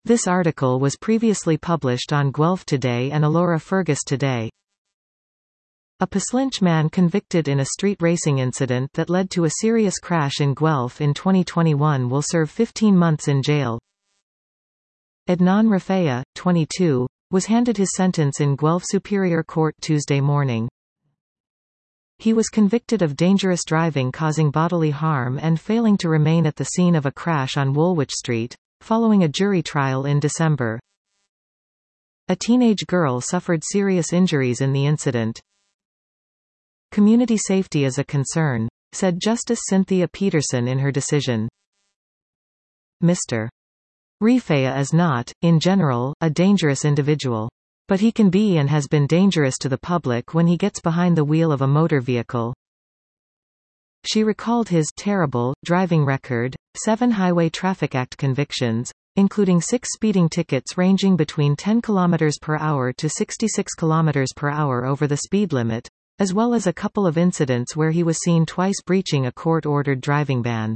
This article was previously published on Guelph Today and Alora Fergus Today. A Plislinch man convicted in a street racing incident that led to a serious crash in Guelph in 2021 will serve 15 months in jail. Adnan Rafea, 22, was handed his sentence in Guelph Superior Court Tuesday morning. He was convicted of dangerous driving causing bodily harm and failing to remain at the scene of a crash on Woolwich Street, following a jury trial in December. A teenage girl suffered serious injuries in the incident. Community safety is a concern, said Justice Cynthia Peterson in her decision. Mr. Rafea is not, in general, a dangerous individual. But he can be and has been dangerous to the public when he gets behind the wheel of a motor vehicle. She recalled his terrible driving record, 7 Highway Traffic Act convictions, including 6 speeding tickets ranging between 10 km per hour to 66 km per hour over the speed limit, as well as a couple of incidents where he was seen twice breaching a court-ordered driving ban.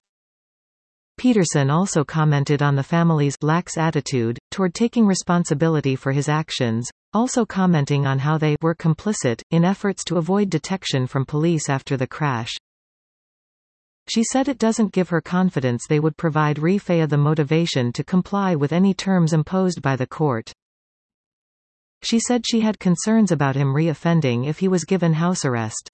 Peterson also commented on the family's lax attitude toward taking responsibility for his actions, also commenting on how they were complicit in efforts to avoid detection from police after the crash. She said it doesn't give her confidence they would provide Rafea the motivation to comply with any terms imposed by the court. She said she had concerns about him re-offending if he was given house arrest.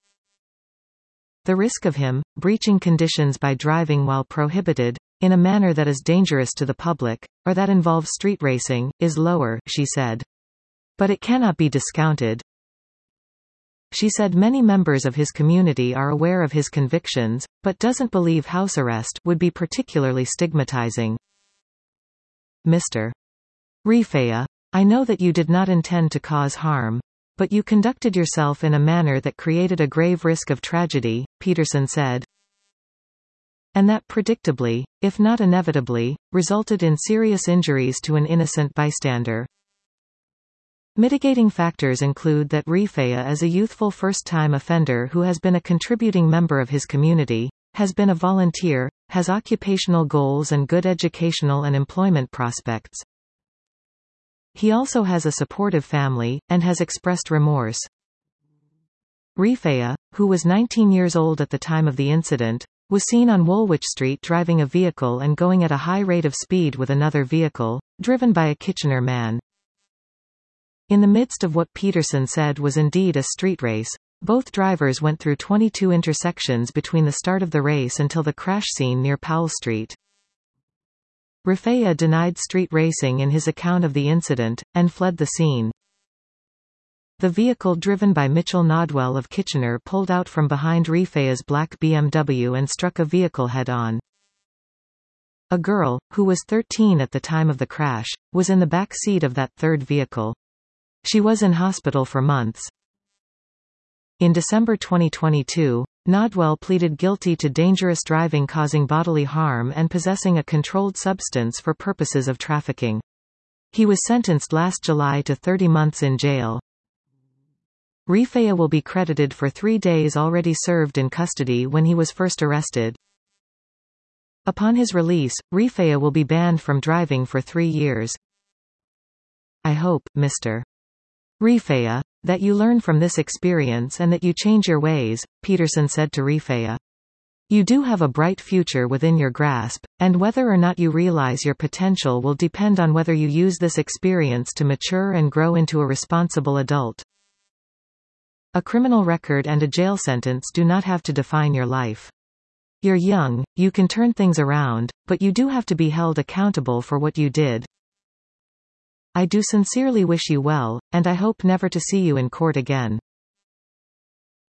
The risk of him breaching conditions by driving while prohibited, in a manner that is dangerous to the public, or that involves street racing, is lower, she said. But it cannot be discounted. She said many members of his community are aware of his convictions, but doesn't believe house arrest would be particularly stigmatizing. Mr. Rafea, I know that you did not intend to cause harm. But you conducted yourself in a manner that created a grave risk of tragedy, Peterson said. And that predictably, if not inevitably, resulted in serious injuries to an innocent bystander. Mitigating factors include that Rafea is a youthful first-time offender who has been a contributing member of his community, has been a volunteer, has occupational goals and good educational and employment prospects. He also has a supportive family, and has expressed remorse. Rafea, who was 19 years old at the time of the incident, was seen on Woolwich Street driving a vehicle and going at a high rate of speed with another vehicle, driven by a Kitchener man. In the midst of what Peterson said was indeed a street race, both drivers went through 22 intersections between the start of the race until the crash scene near Powell Street. Rafea denied street racing in his account of the incident, and fled the scene. The vehicle driven by Mitchell Nodwell of Kitchener pulled out from behind Rafea's black BMW and struck a vehicle head-on. A girl, who was 13 at the time of the crash, was in the back seat of that third vehicle. She was in hospital for months. In December 2022, Nodwell pleaded guilty to dangerous driving causing bodily harm and possessing a controlled substance for purposes of trafficking. He was sentenced last July to 30 months in jail. Rafea will be credited for 3 days already served in custody when he was first arrested. Upon his release, Rafea will be banned from driving for 3 years. I hope, Mr. Rafea, that you learn from this experience and that you change your ways, Peterson said to Rafea. You do have a bright future within your grasp, and whether or not you realize your potential will depend on whether you use this experience to mature and grow into a responsible adult. A criminal record and a jail sentence do not have to define your life. You're young, you can turn things around, but you do have to be held accountable for what you did. I do sincerely wish you well, and I hope never to see you in court again.